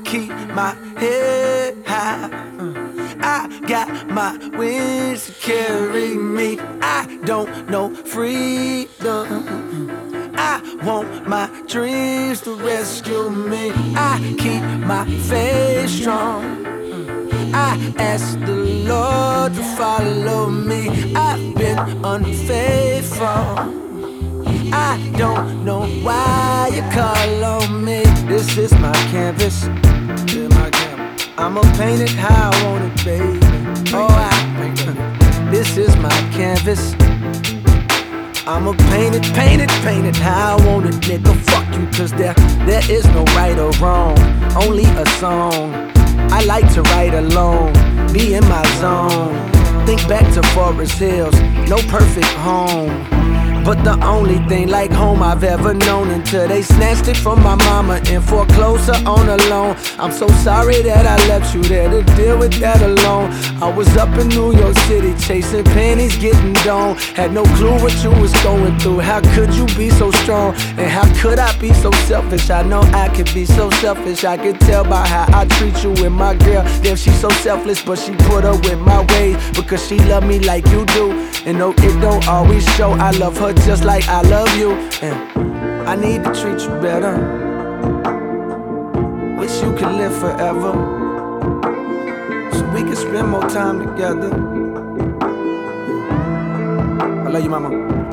keep my head high. I got my wings to carry me. I don't know freedom. I want my dreams to rescue me. I keep my faith strong. I ask the Lord to follow me. I've been unfaithful. I don't know why you call on me. This is my canvas. I'ma paint it how I want it, baby. This is my canvas. I'ma paint it how I want it, nigga. Fuck you, cause there is no right or wrong, only a song. I like to write alone, be in my zone. Think back to Forest Hills, no perfect home, but the only thing like home I've ever known, until they snatched it from my mama and foreclosed her on a loan. I'm so sorry that I left you there to deal with that alone. I was up in New York City chasing pennies, getting domed. Had no clue what you was going through. How could you be so strong? And how could I be so selfish? I know I could be so selfish. I could tell by how I treat you with my girl. Damn, she's so selfless, but she put up with my ways because she love me like you do. And no, it don't always show. I love her just like I love you, and I need to treat you better. Wish you could live forever, so we can spend more time together. I love you, mama.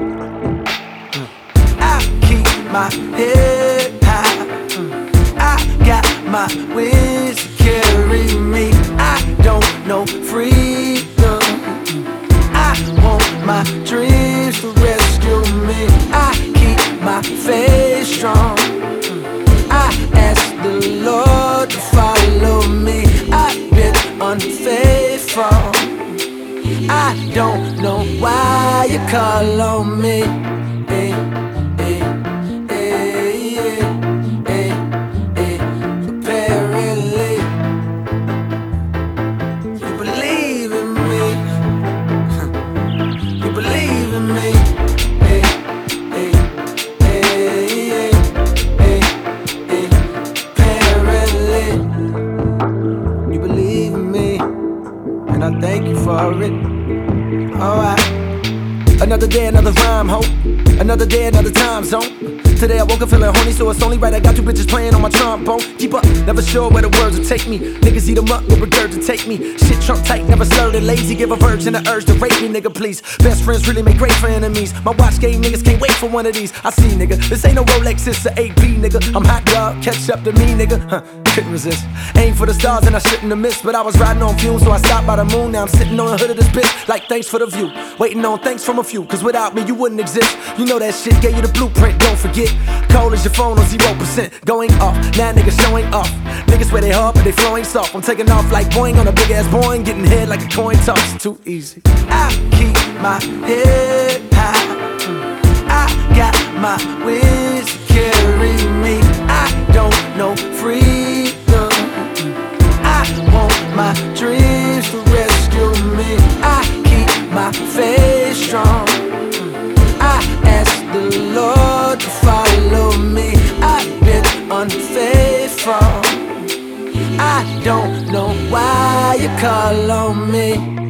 I keep my head high. I got my wings to carry me. I don't know freedom. I want my dreams to rescue me. I keep my faith strong. I ask the Lord to follow me. I've been unfaithful. I don't know why you call on me. Hey, hey, hey, hey, hey. Apparently, you believe in me. You believe in me. Hey, hey, hey, hey, hey. Apparently, you believe in me, and I thank you for it. Alright. Another day, another rhyme, ho. Another day, another time zone. Today I woke up feeling horny, so it's only right I got two bitches playing on my trombone. Keep up, never sure where the words will take me. Niggas eat them up, go regurgitate me. Shit trunk tight, never slurred and lazy. Give a virgin the urge to rape me, nigga, please. Best friends really make great for enemies. My watch game niggas can't wait for one of these. I see, nigga, this ain't no Rolex, it's a 8B, nigga. I'm hot, dog, catch up to me, nigga. Couldn't resist. Aim for the stars and I shouldn't have missed, but I was riding on fumes, so I stopped by the moon. Now I'm sitting on the hood of this bitch, like thanks for the view. Waiting on thanks from a few, cause without me you wouldn't exist. You know that shit, gave you the blueprint, don't forget. Cold as your phone on 0%, going off. Now niggas showing off. Niggas swear they hard, but they flowing soft. I'm taking off like Boeing on a big ass Boeing, getting hit like a coin toss. Too easy. I keep my head high. I got my wings to carry me. I don't know freedom. I want my dreams to rescue me. I keep my faith strong. I ask the Lord to follow me. I've been unfaithful. I don't know why you call on me.